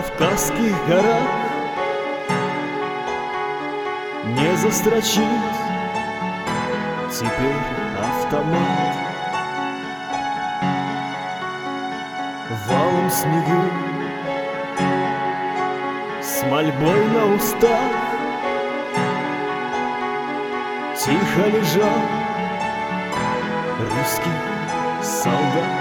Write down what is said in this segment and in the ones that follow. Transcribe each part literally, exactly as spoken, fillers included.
Кавказских горах не застрочит теперь автомат. В алом снегу с мольбой на устах тихо лежал русский солдат.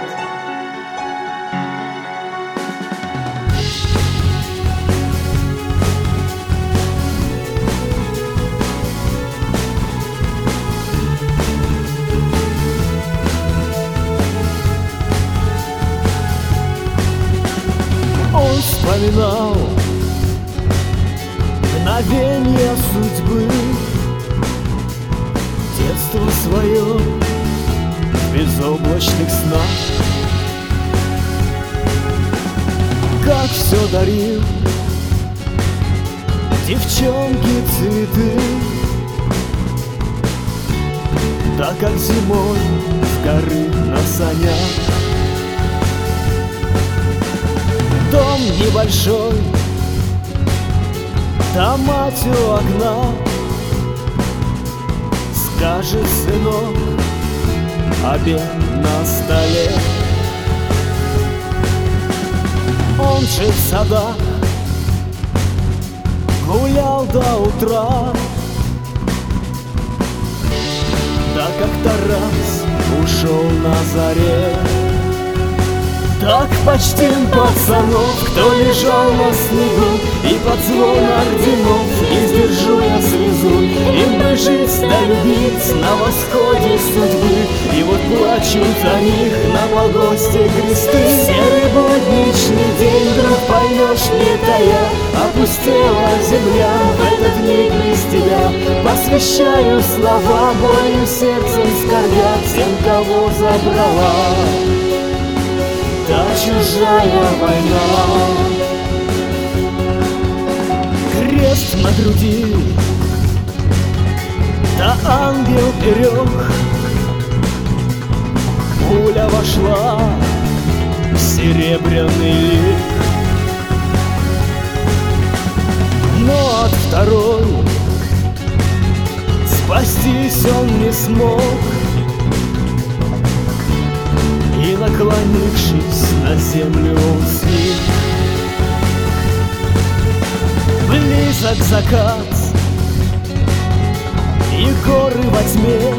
Он вспоминал мгновенья судьбы, детство свое в безоблачных снах. Как все дарил девчонке цветы, да как зимой в горы на санях. Дом небольшой, да мать у окна скажет: сынок, обед на столе. Он же в садах гулял до утра, да как-то раз ушел на заре. Так почтим пацанов, кто лежал на снегу, и под звон орденов не сдержу я слезу. Им бы жить да любить на восходе судьбы, и вот плачут о них на погосте кресты. Серый будничный день вдруг поймешь, не тая, опустела земля в этот миг без тебя. Посвящаю слова, болью сердцем скорбя тем, кого забрала та чужая война. Крест на груди, да ангел берег, пуля вошла в серебряный лик. Но от второй спастись он не смог, и, наклонившись на землю, он сник. Близок закат, и горы во тьме,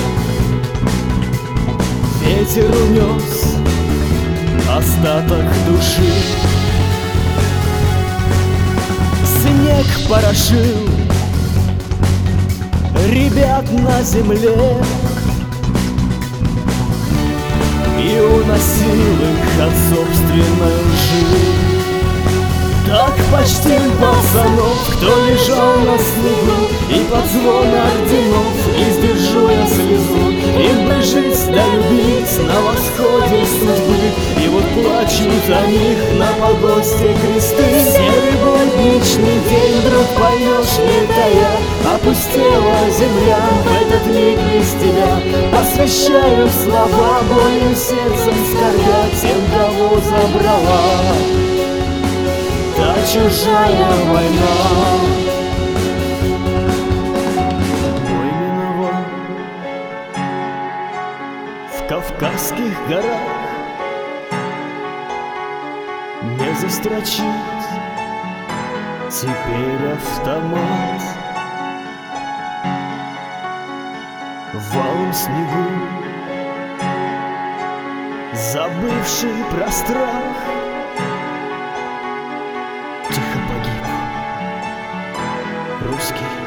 ветер унес остаток души. Снег порошил ребят на земле и уносил их от собственной лжи. Так почтим пацанов, кто лежал на снегу, и под звон орденов не сдержу я слезу. Им бы жить да любить на восходе судьбы, и вот плачут о них на погосте кресты. Серый будничный день вдруг поймешь, не тая, опустела земля в этот миг без тебя. Посвящаю слова, болью сердцем скорбя тем, кого забрала та чужая война. Бой миновал в Кавказских горах, не застрочит теперь автомат. В алом снегу, забывший про страх, тихо погиб русский